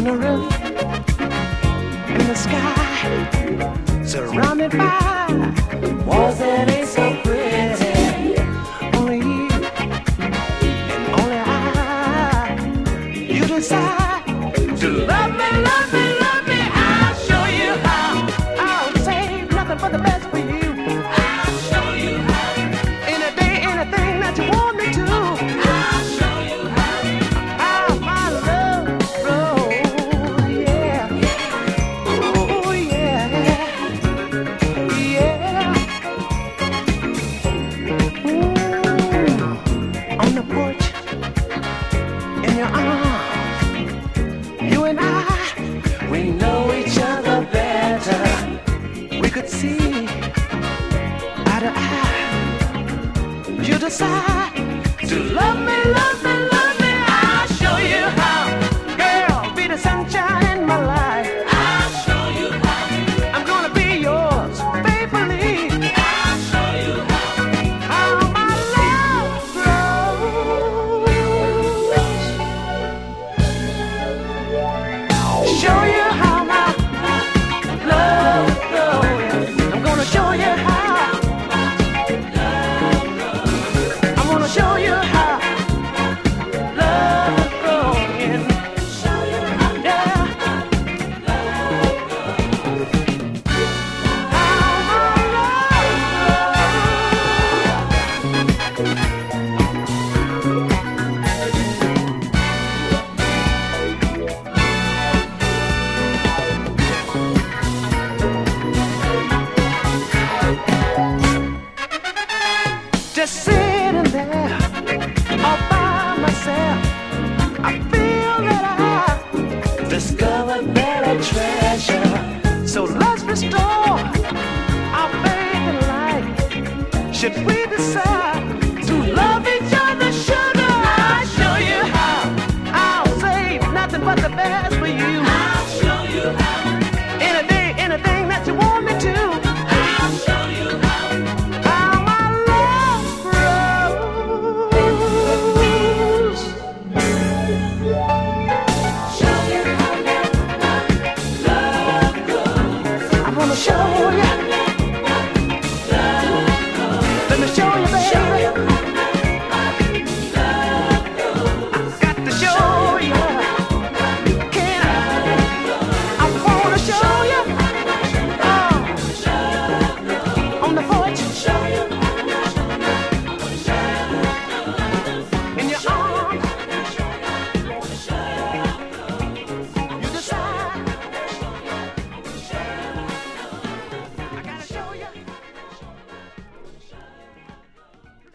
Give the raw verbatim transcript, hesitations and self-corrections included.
the roof, in the sky, surrounded by walls that ain't so pretty. Only you and only I, you decide to love me, love me, love me. I'll show you how. I'll save nothing but the best for you. I'll show you how. Any day, anything that you want me to. I'll show you how. How my love grows, yeah. Oh yeah, yeah. Ooh. On the porch, in your arms, you and I, we know each other better. We could see eye to eye. You decide to love me, love me, love me. I'll show you how. Girl, be the sunshine in my life. I'll show you how. I'm gonna be yours faithfully. I'll show you how. How my love grows. Show you how my love grows. I'm gonna show you how. I'm gonna show you how love growing. Show you how, yeah. How my just sitting there all by myself, I feel that I discovered that I treasure. So let's restore our faith in life. Should we decide to love each other, sugar? I'll show you how. I'll save nothing but the best for you.